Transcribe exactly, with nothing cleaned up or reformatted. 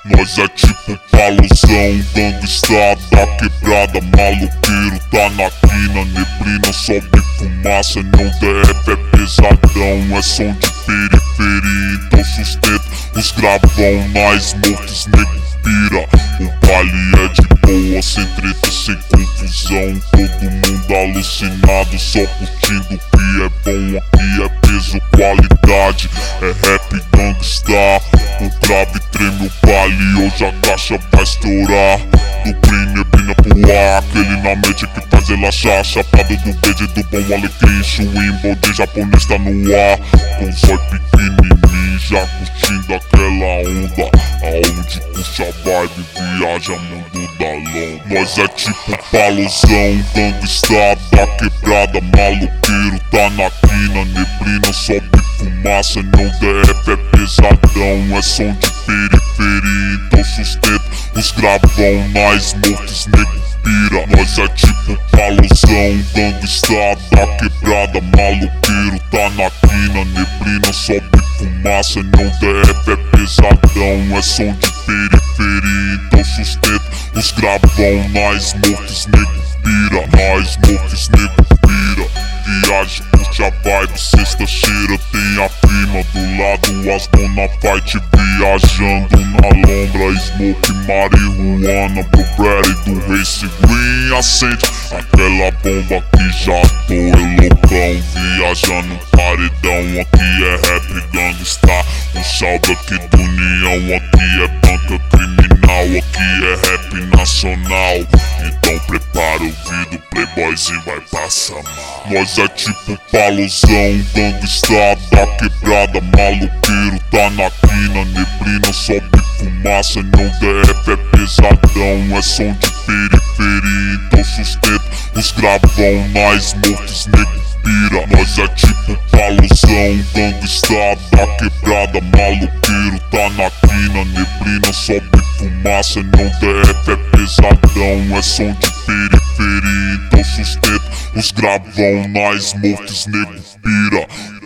Nós é tipo paluzão, gangsta da quebrada, maloqueiro tá na quina, neblina, sobe fumaça, não deve, é pesadão, é som de periferia, então sustenta os gravão, na smoke, nego pira, o baile é de boa, sem treta, sem confusão, todo mundo alucinado, só curtindo o que é bom, aqui é peso, qualidade, é rap gangsta, o grave treme o baile, hoje a caixa vai estourar, do crime é brina pro ar, aquele na mente que faz relaxar, chapado do verde do bom alecrim, chuimbo de japonês tá no ar, com zóio pequenininho, já curtindo aquela onda, aonde puxa a vibe, viaja mundo da lomba. Nós é tipo paluzão, gangsta da quebrada, maloqueiro tá na quina, neblina, sobe fumaça, não deve, é pesadão, é som de periferia, então sustenta os gravão, na smoke, nego pira. Nós é tipo paluzão, gangsta da quebrada, maloqueiro tá na quina, neblina, sobe fumaça, não deve, é pesadão, é som de periferia, então sustenta os gravão, na smoke, nego pira, na smoke, nego pira. Viagem, puxa vibe, sexta cheira, tem a prima do lado, as dona fight viajando na lombra, smoke, marihuana, blueberry do Race Green, acende aquela bomba que já tô é loucão, viajando paredão, aqui é rap gangsta, um salve aqui do União, aqui é banca criminal, aqui é rap nacional, então prepara o ouvido, playboyzinho vai passar mal. Nós é tipo paluzão, gangsta da quebrada, maloqueiro tá na quina, neblina, sobe fumaça, não deve, é pesadão, é som de periferia, então sustenta os gravão, na smoke, nego pira. Nós é tipo paluzão, gangsta da quebrada, maloqueiro tá na quina, neblina, sobe fumaça, não deve, é pesadão, é som de periferia, então sustenta os gravão, na smoke, nego pira.